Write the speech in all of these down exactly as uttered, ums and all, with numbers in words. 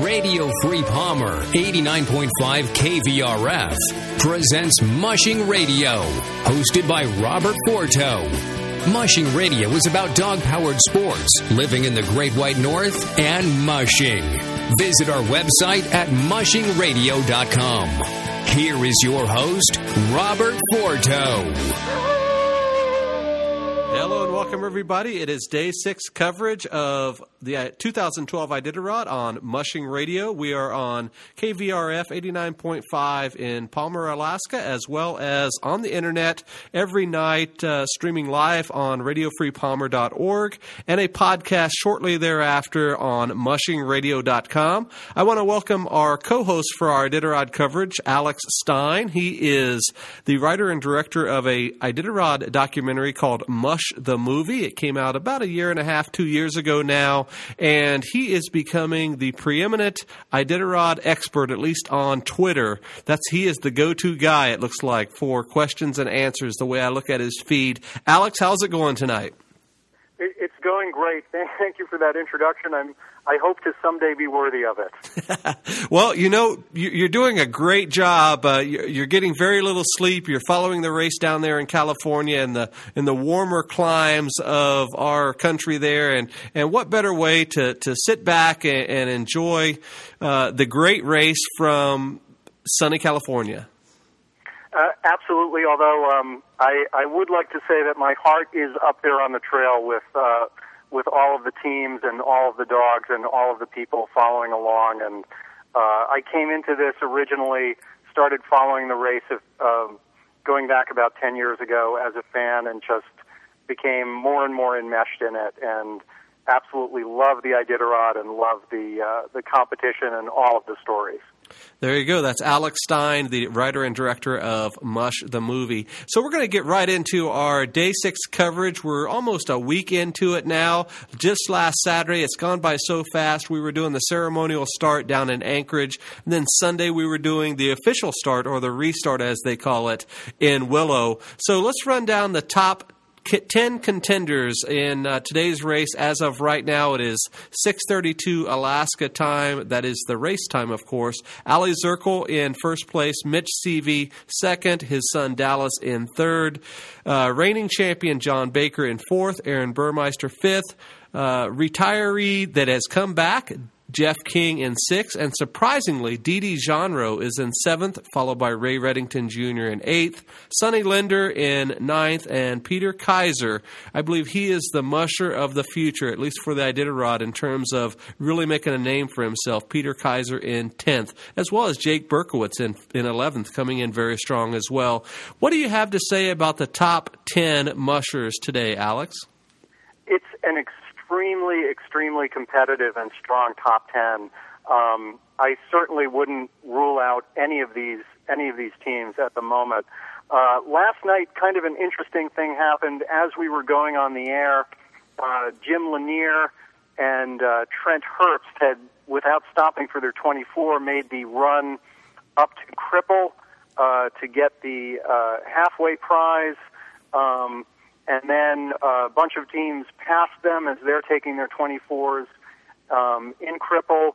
Radio Free Palmer, eighty-nine point five K V R F, presents Mushing Radio, hosted by Robert Forto. Mushing Radio is about dog-powered sports, living in the Great White North, and mushing. Visit our website at mushing radio dot com. Here is your host, Robert Forto. Hello and welcome, everybody. It is day six coverage of the two thousand twelve Iditarod on Mushing Radio. We are on K V R F eighty-nine point five in Palmer, Alaska, as well as on the internet every night, uh, streaming live on radio free palmer dot org and a podcast shortly thereafter on mushing radio dot com. I want to welcome our co-host for our Iditarod coverage, Alex Stein. He is the writer and director of a Iditarod documentary called Mush the Movie. It came out about a year and a half, two years ago now, and he is becoming the preeminent Iditarod expert, at least on Twitter. That's he is the go-to guy, it looks like, for questions and answers, the way I look at his feed. Alex, how's it going tonight? It's going great. Thank you for that introduction. I'm, I hope to someday be worthy of it. Well, you know, you're doing a great job. Uh, you're getting very little sleep. You're following the race down there in California in the in the warmer climes of our country there. And, and what better way to, to sit back and, and enjoy uh, the great race from sunny California? Uh, absolutely, although um, I, I would like to say that my heart is up there on the trail with uh, with all of the teams and all of the dogs and all of the people following along. And uh, I came into this originally, started following the race of, uh, going back about ten years ago as a fan, and just became more and more enmeshed in it, and absolutely love the Iditarod and love the uh, the competition and all of the stories. There you go. That's Alex Stein, the writer and director of Mush the Movie. So we're going to get right into our Day six coverage. We're almost a week into it now. Just last Saturday, it's gone by so fast. We were doing the ceremonial start down in Anchorage. And then Sunday, we were doing the official start, or the restart as they call it, in Willow. So let's run down the top ten contenders in uh, today's race. As of right now, it is six thirty-two Alaska time. That is the race time, of course. Ali Zirkle in first place, Mitch Seavey second, his son Dallas in third, uh, reigning champion John Baker in fourth, Aaron Burmeister fifth, uh, retiree that has come back, Jeff King in sixth, and surprisingly, Didi Genro is in seventh, followed by Ray Reddington Junior in eighth, Sonny Linder in ninth, and Peter Kaiser. I believe he is the musher of the future, at least for the Iditarod, in terms of really making a name for himself. Peter Kaiser in tenth, as well as Jake Berkowitz in, in eleventh, coming in very strong as well. What do you have to say about the top ten mushers today, Alex? It's an extremely Extremely, extremely competitive and strong top ten. Um, I certainly wouldn't rule out any of these any of these teams at the moment. Uh, last night, kind of an interesting thing happened as we were going on the air. Uh, Jim Lanier and uh, Trent Herbst had, without stopping for their twenty-four, made the run up to Cripple uh, to get the uh, halfway prize. Um, And then a bunch of teams passed them as they're taking their twenty-fours um, in Cripple.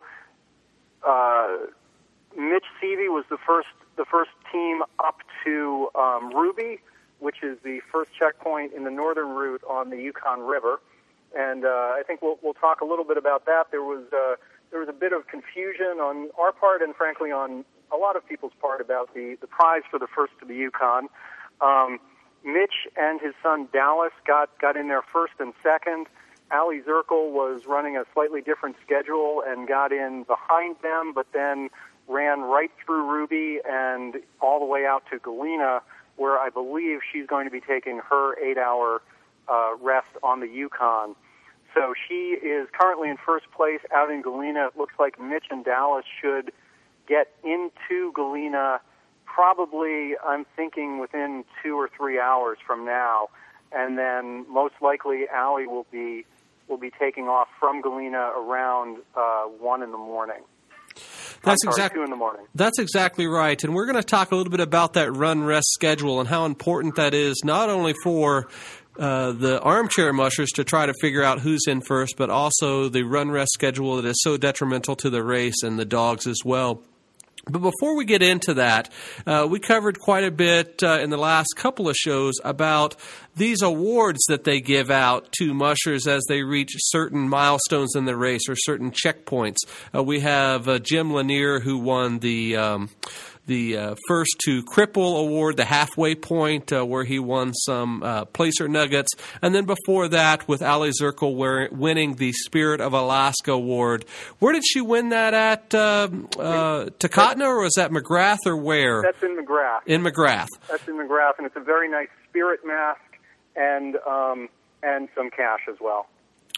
Uh, Mitch Seavey was the first the first team up to um, Ruby, which is the first checkpoint in the northern route on the Yukon River. And uh, I think we'll we'll talk a little bit about that. There was uh, there was a bit of confusion on our part, and frankly on a lot of people's part, about the, the prize for the first to the Yukon. Um, Mitch and his son Dallas got, got in there first and second. Ali Zirkle was running a slightly different schedule and got in behind them, but then ran right through Ruby and all the way out to Galena, where I believe she's going to be taking her eight-hour uh, rest on the Yukon. So she is currently in first place out in Galena. It looks like Mitch and Dallas should get into Galena probably, I'm thinking, within two or three hours from now, and then most likely Ali will be will be taking off from Galena around uh, one in the morning. That's sorry, exactly two in the morning. That's exactly right, and we're going to talk a little bit about that run rest schedule and how important that is, not only for uh, the armchair mushers to try to figure out who's in first, but also the run rest schedule that is so detrimental to the race and the dogs as well. But before we get into that, uh, we covered quite a bit uh, in the last couple of shows about these awards that they give out to mushers as they reach certain milestones in the race or certain checkpoints. Uh, we have uh, Jim Lanier, who won the um, the uh, First to Cripple award, the halfway point, uh, where he won some uh, placer nuggets. And then before that, with Ali Zirkle where, winning the Spirit of Alaska award. Where did she win that at? Uh, uh, Takotna, or was that McGrath, or where? That's in McGrath. In McGrath. That's in McGrath, and it's a very nice Spirit mask and um, and some cash as well.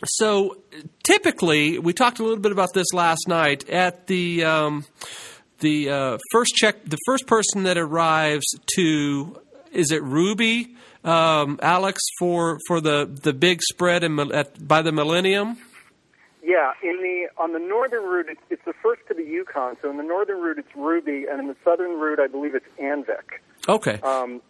So typically, we talked a little bit about this last night, at the um, the uh, first check, the first person that arrives to, is it Ruby, um, Alex, for for the, the big spread in, at, by the Millennium? Yeah, in the on the northern route, it's, it's the first to the Yukon. So in the northern route, it's Ruby, and in the southern route, I believe it's Anvik. Okay. Um,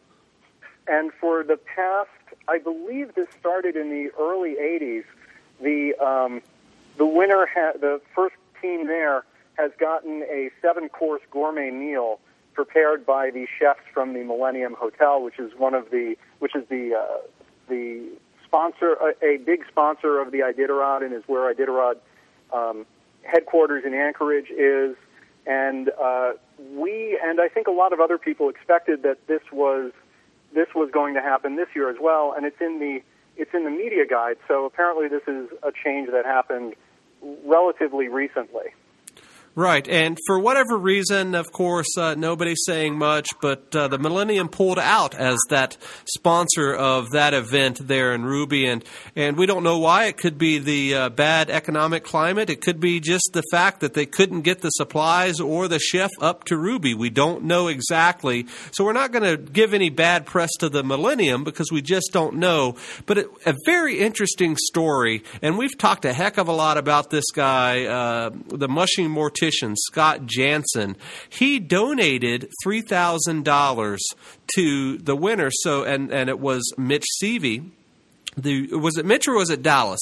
and for the past, I believe this started in the early eighties. The um, the winner, ha- the first team there, has gotten a seven-course gourmet meal prepared by the chefs from the Millennium Hotel, which is one of the which is the uh, the sponsor, a, a big sponsor of the Iditarod, and is where Iditarod um, headquarters in Anchorage is. And uh, we, and I think a lot of other people expected that this was this was going to happen this year as well. And it's in the it's in the media guide. So apparently, this is a change that happened relatively recently. Right, and for whatever reason, of course, uh, nobody's saying much, but uh, the Millennium pulled out as that sponsor of that event there in Ruby, and, and we don't know why. It could be the uh, bad economic climate. It could be just the fact that they couldn't get the supplies or the chef up to Ruby. We don't know exactly, so we're not going to give any bad press to the Millennium because we just don't know. But it, a very interesting story, and we've talked a heck of a lot about this guy, uh, the mushing mortician, Scott Jansen. He donated three thousand dollars to the winner. So, and, and it was Mitch Seavey. The was it Mitch or was it Dallas?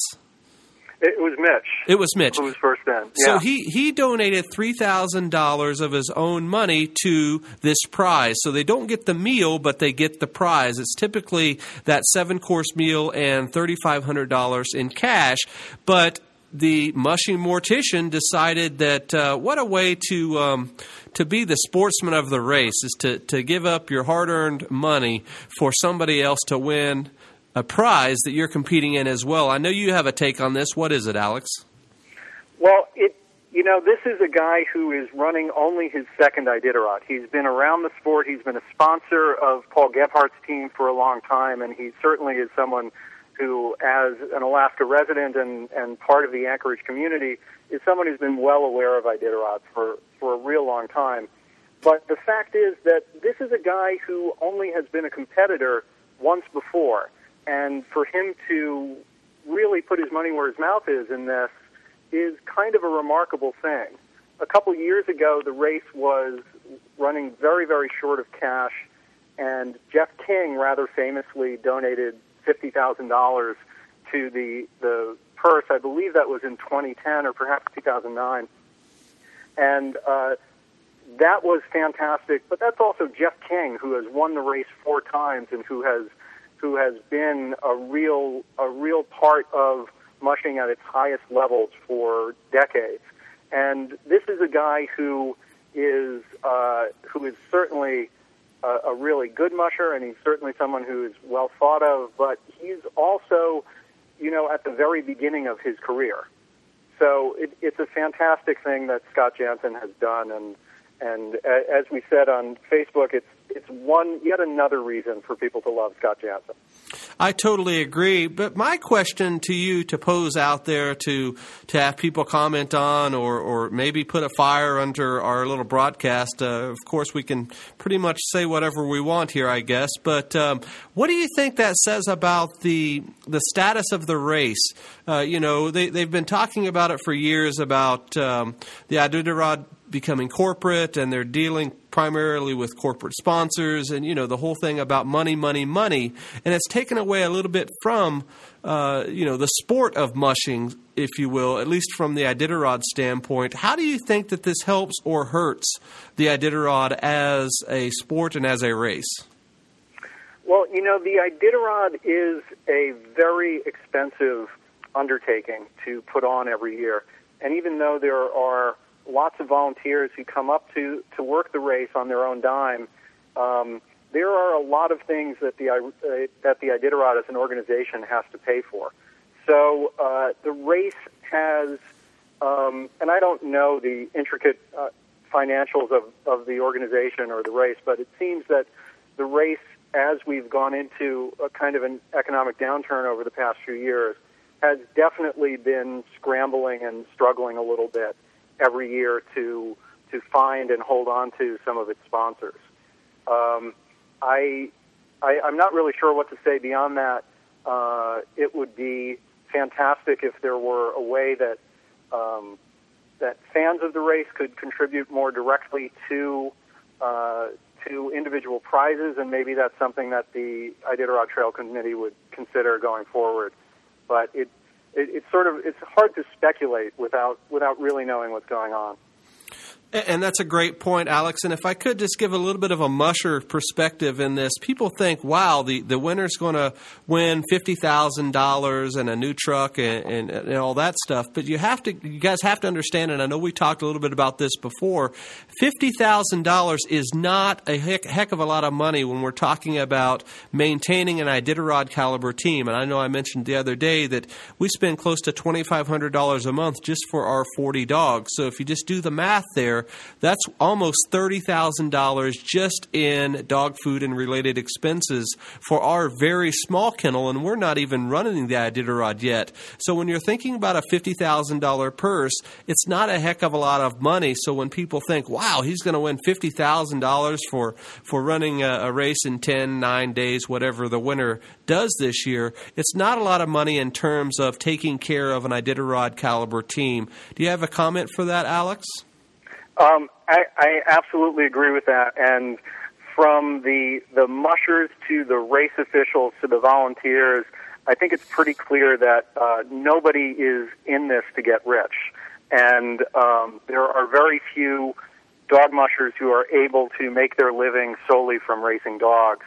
It was Mitch. It was Mitch. Who was first in. Yeah. So he, he donated three thousand dollars of his own money to this prize. So they don't get the meal, but they get the prize. It's typically that seven-course meal and three thousand five hundred dollars in cash. But the mushing mortician decided that uh, what a way to um, to be the sportsman of the race is to, to give up your hard-earned money for somebody else to win a prize that you're competing in as well. I know you have a take on this. What is it, Alex? Well, it you know, this is a guy who is running only his second Iditarod. He's been around the sport. He's been a sponsor of Paul Gebhardt's team for a long time, and he certainly is someone who, as an Alaska resident and, and part of the Anchorage community, is someone who's been well aware of Iditarod for, for a real long time. But the fact is that this is a guy who only has been a competitor once before. And for him to really put his money where his mouth is in this is kind of a remarkable thing. A couple years ago, the race was running very, very short of cash, and Jeff King rather famously donated fifty thousand dollars to the the purse. I believe that was in twenty ten or perhaps two thousand nine. And uh, that was fantastic. But that's also Jeff King, who has won the race four times and who has who has been a real a real part of mushing at its highest levels for decades. And this is a guy who is uh, who is certainly A, a really good musher, and he's certainly someone who is well thought of, but he's also, you know, at the very beginning of his career. So it, it's a fantastic thing that Scott Jansen has done, and and as we said on Facebook, it's it's one yet another reason for people to love Scott Jansen. I totally agree. But my question to you to pose out there to to have people comment on or, or maybe put a fire under our little broadcast, uh, of course we can pretty much say whatever we want here, I guess. But um, what do you think that says about the the status of the race? Uh, you know, they, they've been talking about it for years about um, the Iditarod becoming corporate, and they're dealing primarily with corporate sponsors and, you know, the whole thing about money, money, money. And it's taken away a little bit from, uh, you know, the sport of mushing, if you will, at least from the Iditarod standpoint. How do you think that this helps or hurts the Iditarod as a sport and as a race? Well, you know, the Iditarod is a very expensive undertaking to put on every year. And even though there are lots of volunteers who come up to, to work the race on their own dime, um, there are a lot of things that the, uh, that the Iditarod as an organization has to pay for. So uh, the race has, um, and I don't know the intricate uh, financials of, of the organization or the race, but it seems that the race, as we've gone into a kind of an economic downturn over the past few years, has definitely been scrambling and struggling a little bit every year to to find and hold on to some of its sponsors. Um, I, I I'm not really sure what to say beyond that. Uh, it would be fantastic if there were a way that um, that fans of the race could contribute more directly to uh, to individual prizes, and maybe that's something that the Iditarod Trail Committee would consider going forward. But it, it it's sort of it's hard to speculate without without really knowing what's going on. And that's a great point, Alex. And if I could just give a little bit of a musher perspective in this, people think, wow, the, the winner's going to win fifty thousand dollars and a new truck and, and, and all that stuff. But you have to, you guys have to understand, and I know we talked a little bit about this before, fifty thousand dollars is not a heck, heck of a lot of money when we're talking about maintaining an Iditarod caliber team. And I know I mentioned the other day that we spend close to twenty-five hundred dollars a month just for our forty dogs. So if you just do the math there, that's almost thirty thousand dollars just in dog food and related expenses for our very small kennel, and we're not even running the Iditarod yet. So when you're thinking about a fifty thousand dollars purse, it's not a heck of a lot of money. So when people think, wow, he's going to win fifty thousand dollars for, for running a, a race in ten, nine days, whatever the winner does this year, it's not a lot of money in terms of taking care of an Iditarod caliber team. Do you have a comment for that, Alex? Um, I, I absolutely agree with that, and from the the mushers to the race officials to the volunteers, I think it's pretty clear that uh, nobody is in this to get rich, and um, there are very few dog mushers who are able to make their living solely from racing dogs,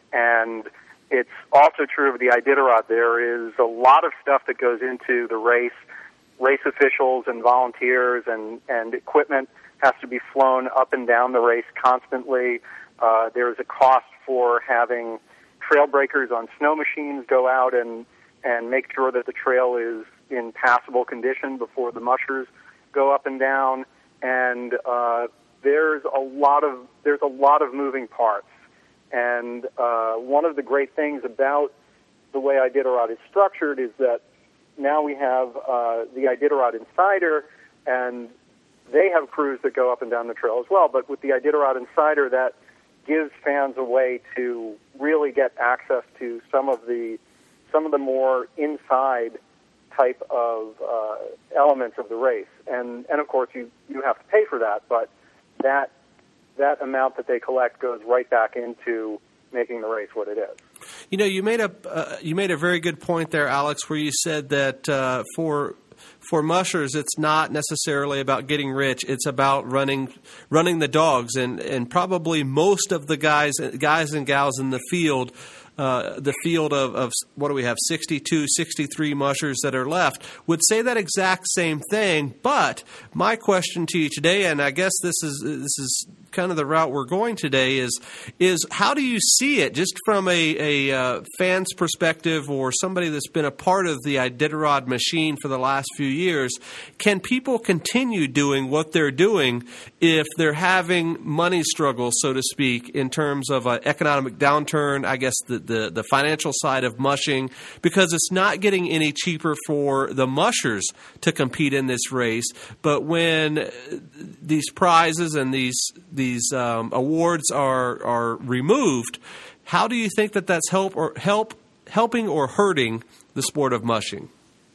and it's also true of the Iditarod. There is a lot of stuff that goes into the race, race officials and volunteers and, and equipment has to be flown up and down the race constantly. Uh, there's a cost for having trail breakers on snow machines go out and, and make sure that the trail is in passable condition before the mushers go up and down. And uh, there's a lot of there's a lot of moving parts. And uh, one of the great things about the way Iditarod is structured is that now we have uh, the Iditarod Insider, and they have crews that go up and down the trail as well. But with the Iditarod Insider, that gives fans a way to really get access to some of the some of the more inside type of uh, elements of the race. And and of course, you you have to pay for that, but that that amount that they collect goes right back into making the race what it is. You know, you made a uh, you made a very good point there, Alex, where you said that uh, for For mushers, it's not necessarily about getting rich. It's about running running the dogs, and, and probably most of the guys guys and gals in the field, uh, the field of, of what do we have, sixty-two, sixty-three mushers that are left, would say that exact same thing. But my question to you today, and I guess this is this is kind of the route we're going today, is is how do you see it, just from a, a uh, fan's perspective or somebody that's been a part of the Iditarod machine for the last few years? Can people continue doing what they're doing if they're having money struggles, so to speak, in terms of an economic downturn, I guess the, the, the financial side of mushing, because it's not getting any cheaper for the mushers to compete in this race. But when these prizes and these these um, awards are are removed, how do you think that that's help or help helping or hurting the sport of mushing?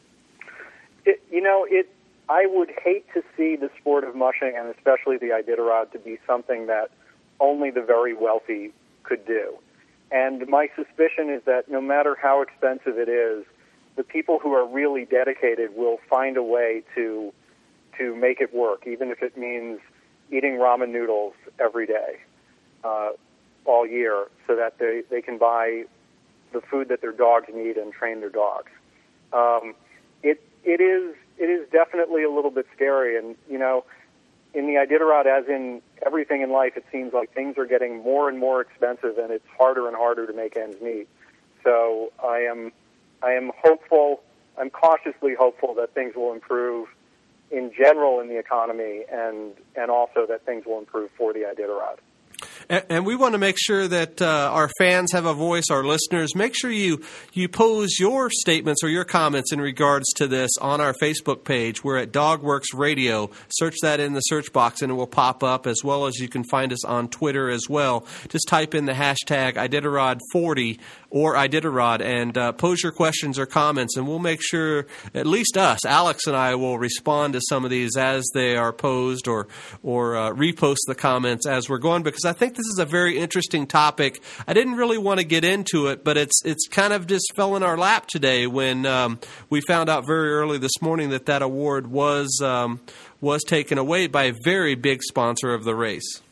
It, you know, it. I would hate to see the sport of mushing, and especially the Iditarod, to be something that only the very wealthy could do. And my suspicion is that no matter how expensive it is, the people who are really dedicated will find a way to to make it work, even if it means eating ramen noodles every day, uh, all year, so that they, they can buy the food that their dogs need and train their dogs. Um, it it is it is definitely a little bit scary, and you know, in the Iditarod, as in everything in life, it seems like things are getting more and more expensive, and it's harder and harder to make ends meet. So I am I am hopeful. I'm cautiously hopeful that things will improve in general in the economy, and and also that things will improve for the Iditarod. And, and we want to make sure that uh, our fans have a voice, our listeners. Make sure you, you pose your statements or your comments in regards to this on our Facebook page. We're at DogWorks Radio. Search that in the search box and it will pop up, as well as you can find us on Twitter as well. Just type in the hashtag Iditarod forty or Iditarod and uh, pose your questions or comments, and we'll make sure, at least us, Alex and I, will respond to some of these as they are posed, or, or uh, repost the comments as we're going, because I think this is a very interesting topic. I didn't really want to get into it, but it's it's kind of just fell in our lap today when um, we found out very early this morning that that award was um, was taken away by a very big sponsor of the race.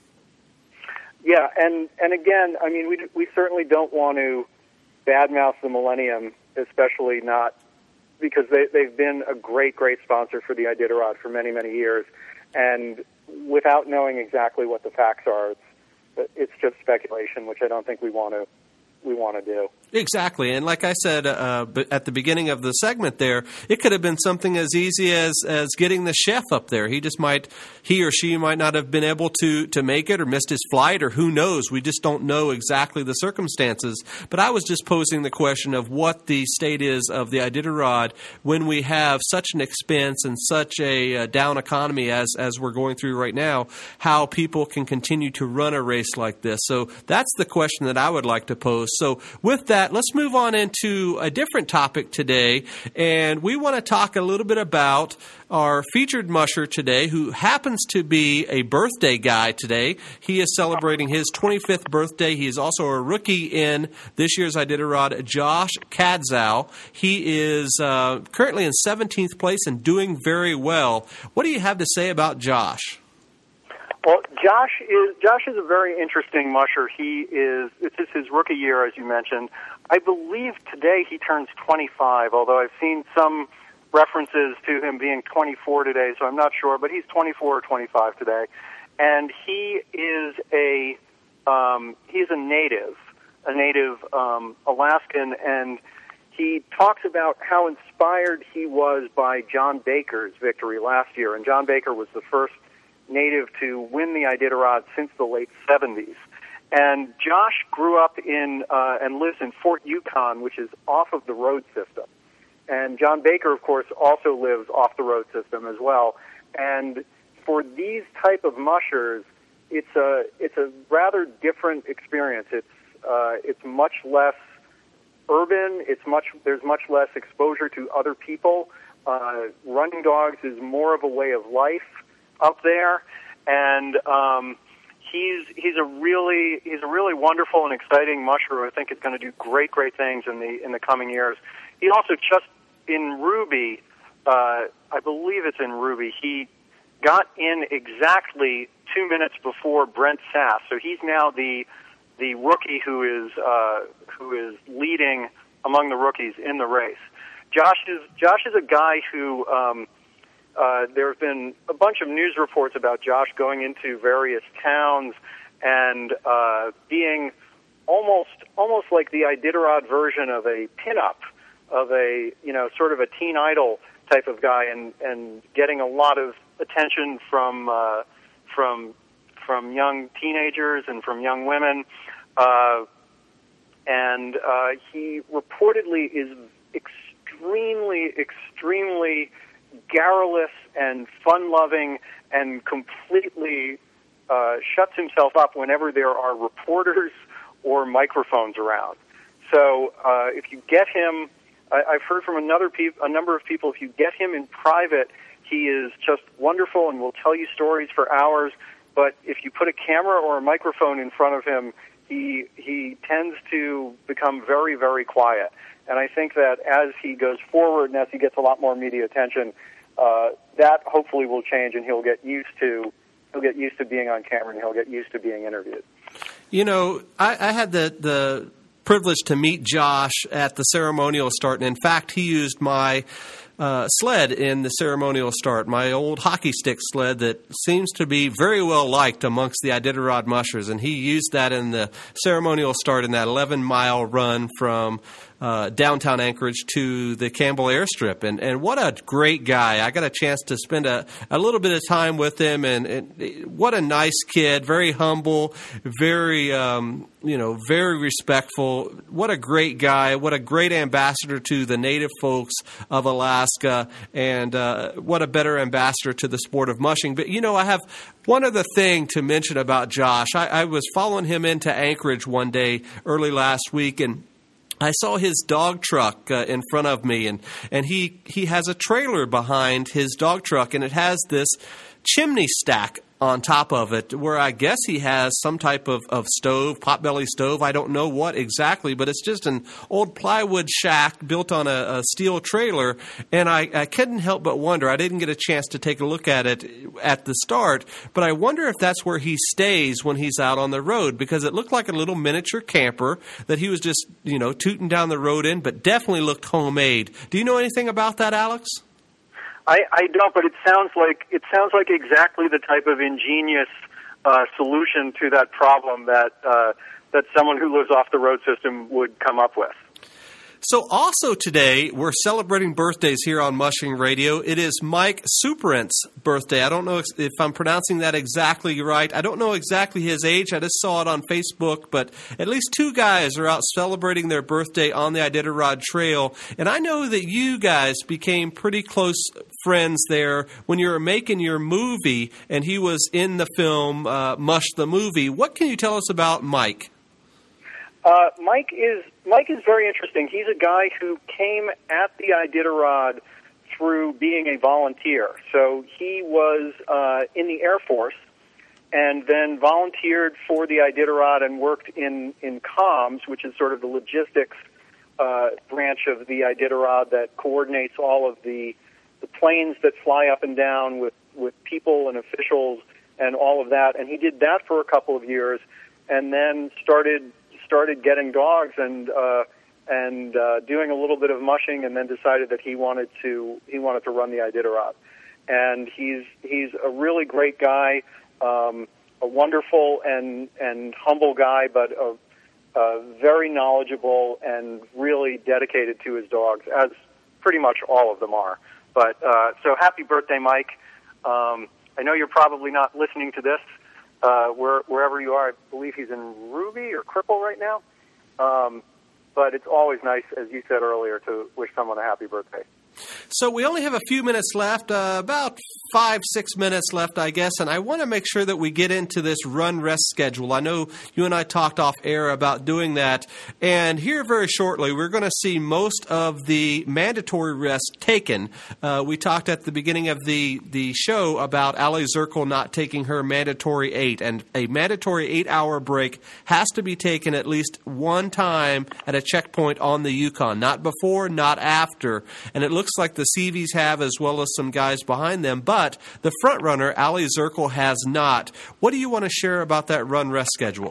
Yeah, and, and again, I mean, we we certainly don't want to badmouth the Millennium, especially not because they, they've been a great, great sponsor for the Iditarod for many, many years, and without knowing exactly what the facts are, it's it's just speculation, which I don't think we want to we want to do. Exactly. And like I said uh, at the beginning of the segment there, it could have been something as easy as, as getting the chef up there. He just might, he or she might not have been able to, to make it, or missed his flight, or who knows. We just don't know exactly the circumstances. But I was just posing the question of what the state is of the Iditarod when we have such an expense and such a uh, down economy as, as we're going through right now, how people can continue to run a race like this. So that's the question that I would like to pose. So with that, let's move on into a different topic today, and we want to talk a little bit about our featured musher today, who happens to be a birthday guy today. He is celebrating his twenty-fifth birthday. He is also a rookie in this year's Iditarod, Josh Cadzow. He is uh, currently in seventeenth place and doing very well. What do you have to say about Josh? Well, Josh is Josh is a very interesting musher. He is this is his rookie year, as you mentioned. I believe today he turns twenty-five, although I've seen some references to him being twenty-four today, so I'm not sure, but he's twenty-four or twenty-five today. And he is a um, he's a native, a native um, Alaskan, and he talks about how inspired he was by John Baker's victory last year. And John Baker was the first native to win the Iditarod since the late seventies. And Josh grew up in uh, and lives in Fort Yukon, which is off of the road system. And John Baker, of course, also lives off the road system as well. And for these type of mushers, it's a it's a rather different experience. It's uh, it's much less urban. It's much there's much less exposure to other people. Uh, running dogs is more of a way of life up there, and um, he's he's a really he's a really wonderful and exciting musher who I think is going to do great great things in the in the coming years. He also just in Ruby, uh, I believe it's in Ruby. He got in exactly two minutes before Brent Sass, so he's now the the rookie who is uh, who is leading among the rookies in the race. Josh is Josh is a guy who. Um, Uh, there have been a bunch of news reports about Josh going into various towns and uh, being almost almost like the Iditarod version of a pinup, of a you know sort of a teen idol type of guy, and, and getting a lot of attention from uh, from from young teenagers and from young women. Uh, and uh, he reportedly is extremely, extremely garrulous and fun-loving, and completely uh, shuts himself up whenever there are reporters or microphones around. So uh, if you get him, I, I've heard from another pe- a number of people, if you get him in private, he is just wonderful and will tell you stories for hours. but if you put a camera or a microphone in front of him, he he tends to become very, very quiet. And I think that as he goes forward and as he gets a lot more media attention, uh, that hopefully will change, and he'll get used to he'll get used to being on camera, and he'll get used to being interviewed. You know, I, I had the the privilege to meet Josh at the ceremonial start, and in fact, he used my Uh, sled in the ceremonial start, my old hockey stick sled that seems to be very well liked amongst the Iditarod mushers, and he used that in the ceremonial start in that eleven-mile run from uh, downtown Anchorage to the Campbell Airstrip. And, and what a great guy. I got a chance to spend a, a little bit of time with him, and, and what a nice kid, very humble, very, um, you know, very respectful. What a great guy. What a great ambassador to the native folks of Alaska, and uh, what a better ambassador to the sport of mushing. But, you know, I have one other thing to mention about Josh. I, I was following him into Anchorage one day early last week, and I saw his dog truck uh, in front of me, and, and he, he has a trailer behind his dog truck, and it has this chimney stack on top of it, where I guess he has some type of, of stove, potbelly stove. I don't know what exactly, but it's just an old plywood shack built on a, a steel trailer. And I, I couldn't help but wonder, I didn't get a chance to take a look at it at the start, but I wonder if that's where he stays when he's out on the road, because it looked like a little miniature camper that he was just, you know, tooting down the road in, but definitely looked homemade. Do you know anything about that, Alex? I, I don't, but it sounds like it sounds like exactly the type of ingenious uh, solution to that problem that uh, that someone who lives off the road system would come up with. So also today, we're celebrating birthdays here on Mushing Radio. It is Mike Superent's birthday. I don't know if I'm pronouncing that exactly right. I don't know exactly his age. I just saw it on Facebook, but at least two guys are out celebrating their birthday on the Iditarod Trail. And I know that you guys became pretty close friends there when you were making your movie, and he was in the film uh, Mush the Movie. What can you tell us about Mike? Uh, Mike is Mike is very interesting. He's a guy who came at the Iditarod through being a volunteer. So he was uh, in the Air Force and then volunteered for the Iditarod and worked in, in comms, which is sort of the logistics uh, branch of the Iditarod that coordinates all of the, the planes that fly up and down with, with people and officials and all of that. And he did that for a couple of years and then started started getting dogs and uh, and uh, doing a little bit of mushing, and then decided that he wanted to he wanted to run the Iditarod. And he's he's a really great guy, um, a wonderful and and humble guy, but a, a very knowledgeable and really dedicated to his dogs, as pretty much all of them are. But uh, so happy birthday, Mike! Um, I know you're probably not listening to this. Uh, where, wherever you are, I believe he's in Ruby or Cripple right now. Um, but it's always nice, as you said earlier, to wish someone a happy birthday. So we only have a few minutes left, uh, about five, six minutes left, I guess, and I want to make sure that we get into this run-rest schedule. I know you and I talked off air about doing that, and here very shortly we're going to see most of the mandatory rest taken. Uh, we talked at the beginning of the, the show about Allie Zirkle not taking her mandatory eight, and a mandatory eight-hour break has to be taken at least one time at a checkpoint on the Yukon, not before, not after, and it looks like the C Vs have, as well as some guys behind them, but the front runner, Allie Zirkle, has not. What do you want to share about that run-rest schedule?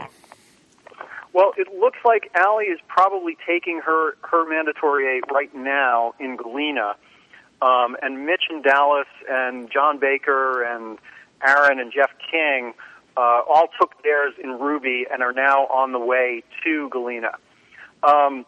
Well, it looks like Allie is probably taking her, her mandatory eight right now in Galena, um, and Mitch and Dallas and John Baker and Aaron and Jeff King uh, all took theirs in Ruby and are now on the way to Galena. Um,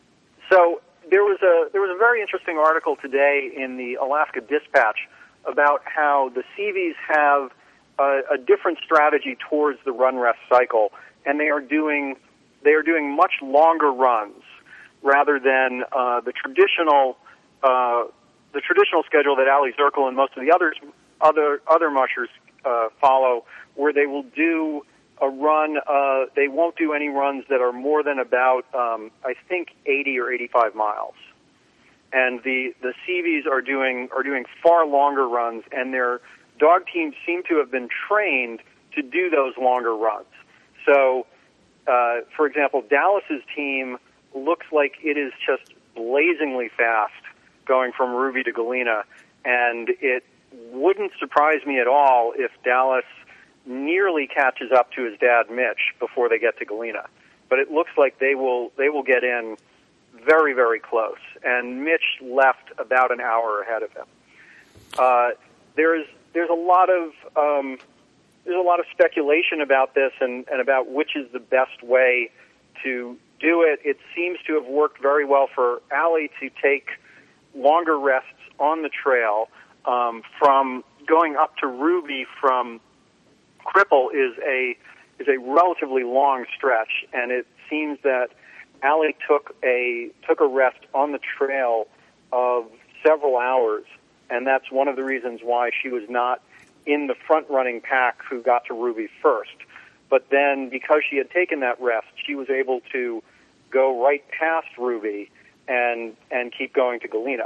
so There was a there was a very interesting article today in the Alaska Dispatch about how the C Vs have a, a different strategy towards the run rest cycle, and they are doing they are doing much longer runs rather than uh, the traditional uh, the traditional schedule that Allie Zirkle and most of the others other other mushers uh, follow, where they will do a run, uh, they won't do any runs that are more than about, um, I think, eighty or eighty-five miles. And the, the C Vs are doing are doing far longer runs, and their dog teams seem to have been trained to do those longer runs. So, uh, for example, Dallas's team looks like it is just blazingly fast going from Ruby to Galena, and it wouldn't surprise me at all if Dallas nearly catches up to his dad, Mitch, before they get to Galena. But it looks like they will they will get in very, very close. And Mitch left about an hour ahead of him. Uh, there's there's a lot of um, there's a lot of speculation about this and, and about which is the best way to do it. It seems to have worked very well for Allie to take longer rests on the trail. Um, from going up to Ruby from Cripple is a is a relatively long stretch, and it seems that Allie took a took a rest on the trail of several hours, and that's one of the reasons why she was not in the front-running pack who got to Ruby first. But then, because she had taken that rest, she was able to go right past Ruby and and keep going to Galena.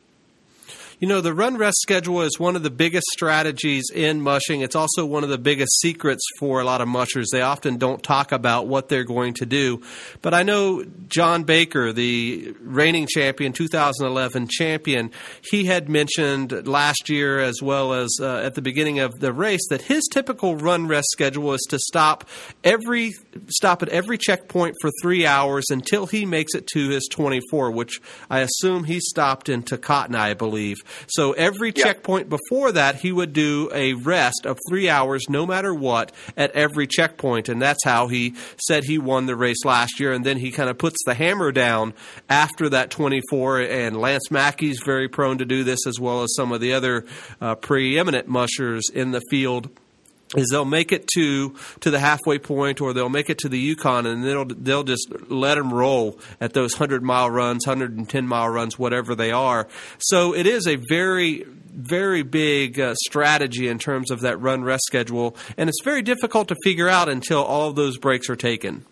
You know, the run-rest schedule is one of the biggest strategies in mushing. It's also one of the biggest secrets for a lot of mushers. They often don't talk about what they're going to do. But I know John Baker, the reigning champion, two thousand eleven champion, he had mentioned last year as well as uh, at the beginning of the race that his typical run-rest schedule is to stop every stop at every checkpoint for three hours until he makes it to his twenty-four, which I assume he stopped in Tacotna, I believe. So every yeah. checkpoint before that, he would do a rest of three hours, no matter what, at every checkpoint. And that's how he said he won the race last year. And then he kind of puts the hammer down after that twenty-four. And Lance Mackey's very prone to do this, as well as some of the other uh, preeminent mushers in the field. Is they'll make it to to the halfway point, or they'll make it to the Yukon, and they'll they'll just let them roll at those hundred mile runs, hundred and ten mile runs, whatever they are. So it is a very very big uh, strategy in terms of that run rest schedule, and it's very difficult to figure out until all of those breaks are taken.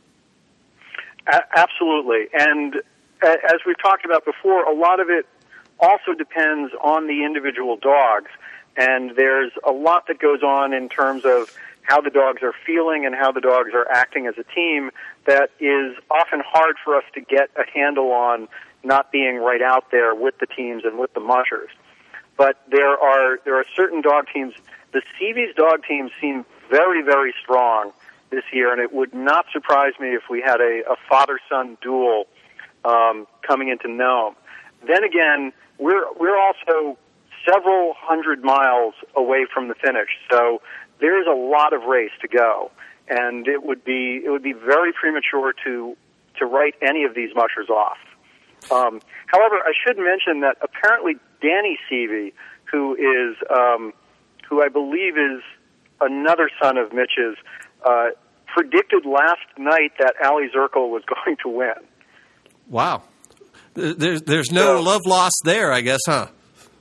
A- absolutely, and uh, as we've talked about before, a lot of it also depends on the individual dogs. And there's a lot that goes on in terms of how the dogs are feeling and how the dogs are acting as a team that is often hard for us to get a handle on, not being right out there with the teams and with the mushers. But there are there are certain dog teams. The Seavies dog teams seem very, very strong this year, and it would not surprise me if we had a, a father-son duel um, coming into Nome. Then again, we're we're also several hundred miles away from the finish, so there's a lot of race to go, and it would be it would be very premature to to write any of these mushers off. Um, however, I should mention that apparently Danny Seavey, who is um, who I believe is another son of Mitch's, uh, predicted last night that Allie Zirkle was going to win. Wow, there's there's no so, love lost there, I guess, huh?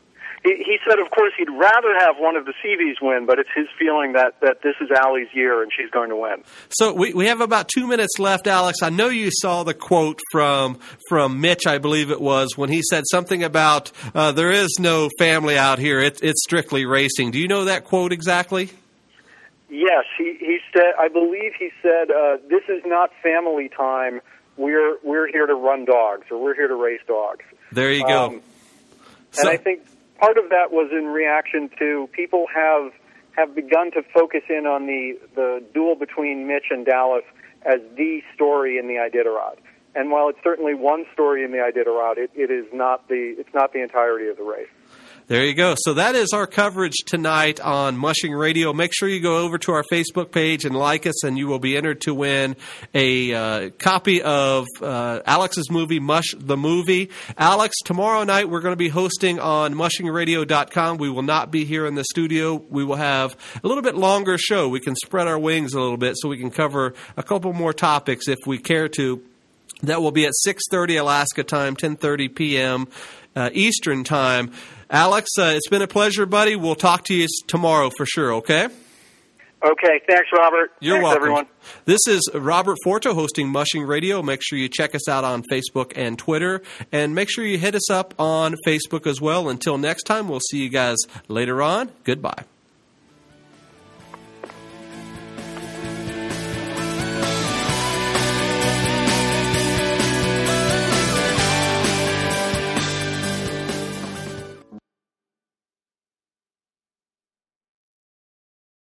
He said, of course, he'd rather have one of the Seavies win, but it's his feeling that, that this is Allie's year and she's going to win. So we we have about two minutes left, Alex. I know you saw the quote from from Mitch, I believe it was, when he said something about uh, there is no family out here. It, it's strictly racing. Do you know that quote exactly? Yes. He, he said, I believe he said, uh, this is not family time. We're, we're here to run dogs, or we're here to race dogs. There you go. Um, so, and I think part of that was in reaction to people have have begun to focus in on the, the duel between Mitch and Dallas as the story in the Iditarod. And while it's certainly one story in the Iditarod, it, it is not the it's not the entirety of the race. There you go. So that is our coverage tonight on Mushing Radio. Make sure you go over to our Facebook page and like us, and you will be entered to win a uh, copy of uh, Alex's movie, Mush the Movie. Alex, tomorrow night we're going to be hosting on mushing radio dot com. We will not be here in the studio. We will have a little bit longer show. We can spread our wings a little bit so we can cover a couple more topics if we care to. That will be at six thirty Alaska time, ten thirty p.m. Uh, Eastern time. Alex, uh, it's been a pleasure, buddy. We'll talk to you tomorrow for sure, okay? Okay. Thanks, Robert. You're thanks, welcome. Everyone. This is Robert Forto hosting Mushing Radio. Make sure you check us out on Facebook and Twitter, and make sure you hit us up on Facebook as well. Until next time, we'll see you guys later on. Goodbye.